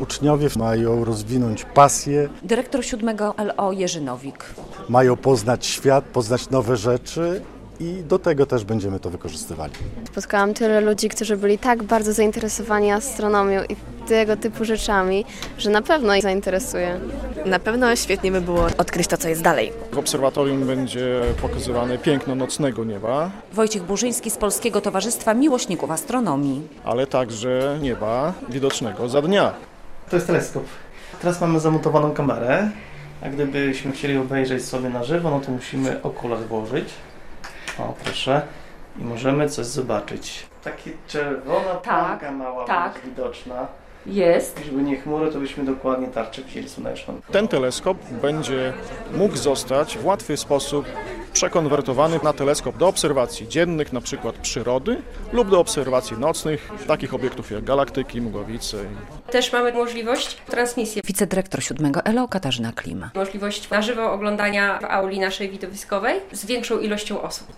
Uczniowie mają rozwinąć pasję, Dyrektor 7 LO Jerzy Nowik. mają poznać świat, poznać nowe rzeczy i do tego też będziemy to wykorzystywali. Spotkałam tyle ludzi, którzy byli tak bardzo zainteresowani astronomią i tego typu rzeczami, że na pewno ich zainteresuje. Na pewno świetnie by było odkryć to, co jest dalej. W obserwatorium będzie pokazywane piękno nocnego nieba, Wojciech Burzyński z Polskiego Towarzystwa Miłośników Astronomii. ale także nieba widocznego za dnia. To jest teleskop. Teraz mamy zamontowaną kamerę, a gdybyśmy chcieli obejrzeć sobie na żywo, no to musimy okular włożyć. O, proszę. I możemy coś zobaczyć. Takie czerwona plamka mała będzie widoczna. Jest. Gdyby nie chmury, to byśmy dokładnie tarczę widzieli słoneczną. Ten teleskop będzie mógł zostać w łatwy sposób przekonwertowany na teleskop do obserwacji dziennych, na przykład przyrody, lub do obserwacji nocnych, takich obiektów jak galaktyki, mgławice. Też mamy możliwość transmisji, Wicedyrektor 7 LO Katarzyna Klima. możliwość na żywo oglądania w auli naszej widowiskowej z większą ilością osób.